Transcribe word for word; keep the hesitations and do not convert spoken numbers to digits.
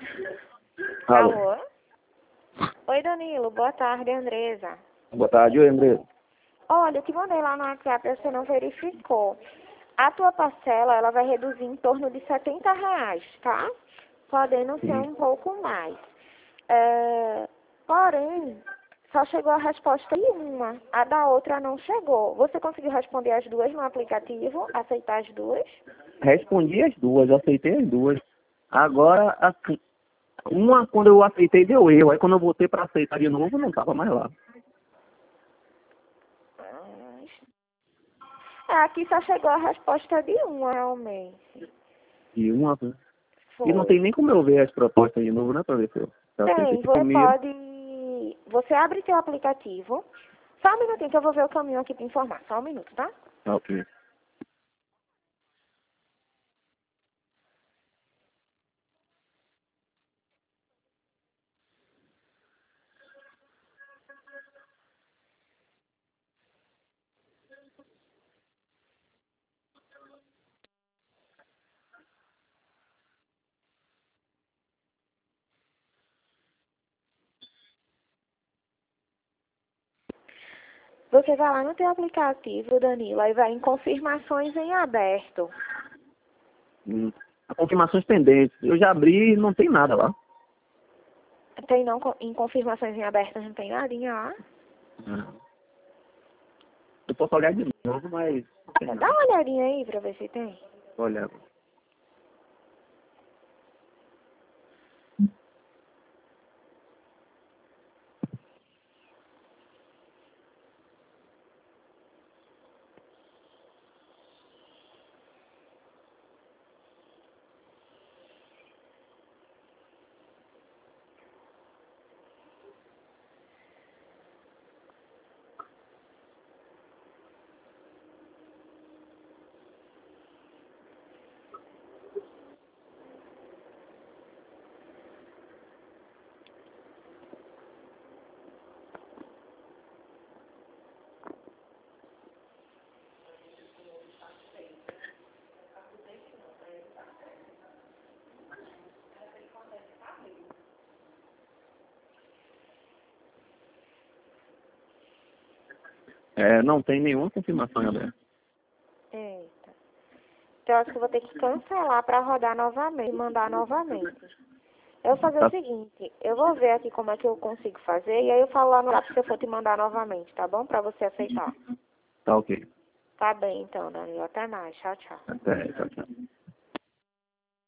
Alô. Alô? Oi, Danilo. Boa tarde, Andresa. Boa tarde, oi, André. Olha, eu te mandei lá no WhatsApp, você não verificou. A tua parcela, ela vai reduzir em torno de setenta reais, tá? Podendo ser Sim. um pouco mais. É, porém, só chegou a resposta de uma. A da outra não chegou. Você conseguiu responder as duas no aplicativo? Aceitar as duas? Respondi as duas, aceitei as duas. Agora, assim, uma quando eu aceitei deu erro. Aí quando eu voltei para aceitar de novo, não tava mais lá. É, aqui só chegou a resposta de uma, realmente. E uma. E não Foi. tem nem como eu ver as propostas de novo, né, pra ver se eu já aceitei Tem, você primeiro. pode... Você abre teu aplicativo. Só um minutinho que eu vou ver o caminho aqui para informar. Só um minuto, tá? Ah, ok. Você vai lá no teu aplicativo, Danilo, aí vai em confirmações em aberto. Hum. Confirmações pendentes. Eu já abri e não tem nada lá. Tem não, em confirmações em aberto não tem nadinha lá? Hum. Eu posso olhar de novo, mas não tem Dá nada. uma olhadinha aí pra ver se tem. Olha. É, não tem nenhuma confirmação em aberto. Eita. Então, eu acho que eu vou ter que cancelar pra rodar novamente, mandar novamente. Eu vou fazer Tá, o seguinte, eu vou ver aqui como é que eu consigo fazer, e aí eu falo lá no WhatsApp se eu for te mandar novamente, tá bom? Pra você aceitar. tá ok. Tá bem, então, Danilo. Até mais. Tchau, tchau. Até, tchau, tchau.